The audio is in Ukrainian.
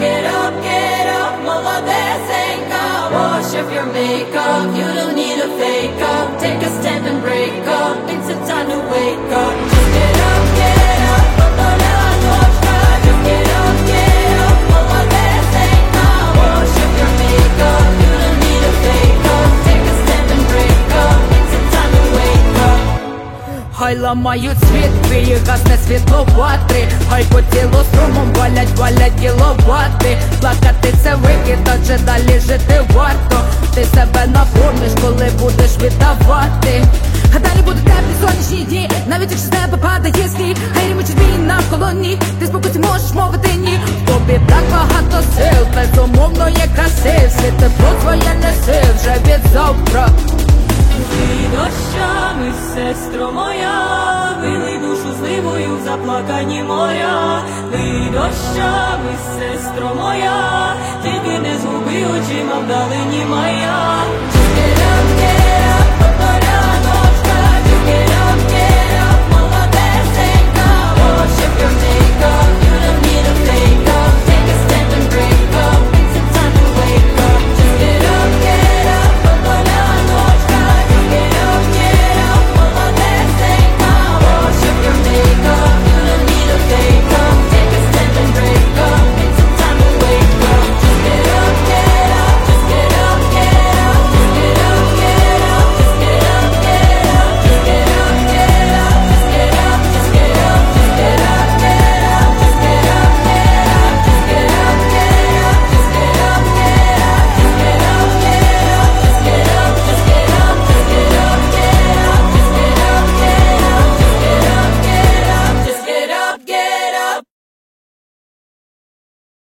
get up, молодесенька. Wash off your makeup, you don't need a fake up. Take a step and break up, it's a time to wake up. Just get up, потолела ночка. Just get up, молодесенька. Wash off your makeup, you don't need a fake up. Take a step and break up, it's a time to wake up. Хай ламають світ, твій гасне світло ватри. Хай по тілу струмом валять кіловати. Плакати це викид, адже далі жити варто. Ти себе наповниш, коли будеш віддавати. А далі будуть теплі сонячні дні, навіть якщо з неба падає сніг. Хай римичить бій навколо ніг, ти спокійно можеш мовити ні. В тобі так багато сил, безумовно є краси. Все тепло твоє неси вже від завтра. Лий дощами, сестро моя, вилий душу зливою в заплакані моря. Лий дощами, сестро моя, тільки не згуби очима вдалині моя.